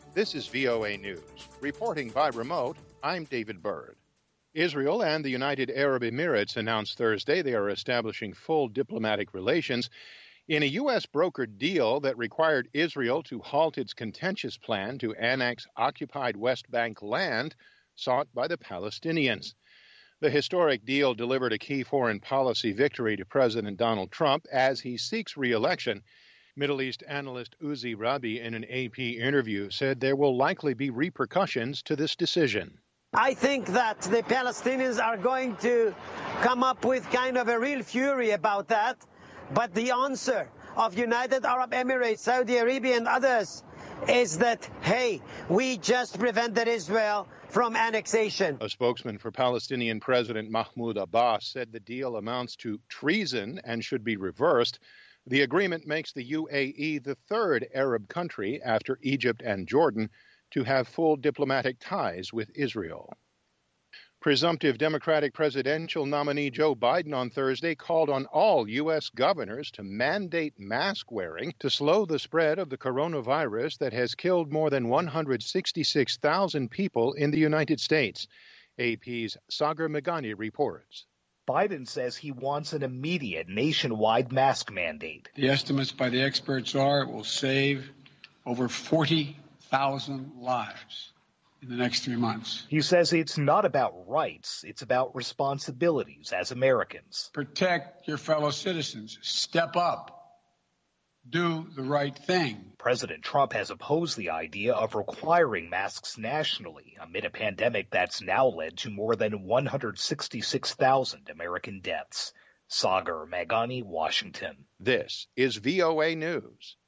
This is VOA News. Reporting by remote, I'm David Byrd. Israel and the United Arab Emirates announced Thursday they are establishing full diplomatic relations in a U.S. brokered deal that required Israel to halt its contentious plan to annex occupied West Bank land sought by the Palestinians. The historic deal delivered a key foreign policy victory to President Donald Trump as he seeks re-election. Middle East analyst Uzi Rabi, in an AP interview, said there will likely be repercussions to this decision. I think that the Palestinians are going to come up with kind of a real fury about that. But the answer of United Arab Emirates, Saudi Arabia, and others is that, hey, we just prevented Israel from annexation. A spokesman for Palestinian President Mahmoud Abbas said the deal amounts to treason and should be reversed. The agreement makes the UAE the third Arab country after Egypt and Jordan to have full diplomatic ties with Israel. Presumptive Democratic presidential nominee Joe Biden on Thursday called on all U.S. governors to mandate mask wearing to slow the spread of the coronavirus that has killed more than 166,000 people in the United States. AP's Sagar Meghani reports. Biden says he wants an immediate nationwide mask mandate. The estimates by the experts are it will save over 40,000 lives in the next 3 months. He says it's not about rights, it's about responsibilities as Americans. Protect your fellow citizens. Step up. Do the right thing. President Trump has opposed the idea of requiring masks nationally amid a pandemic that's now led to more than 166,000 American deaths. Sagar Meghani, Washington. This is VOA News.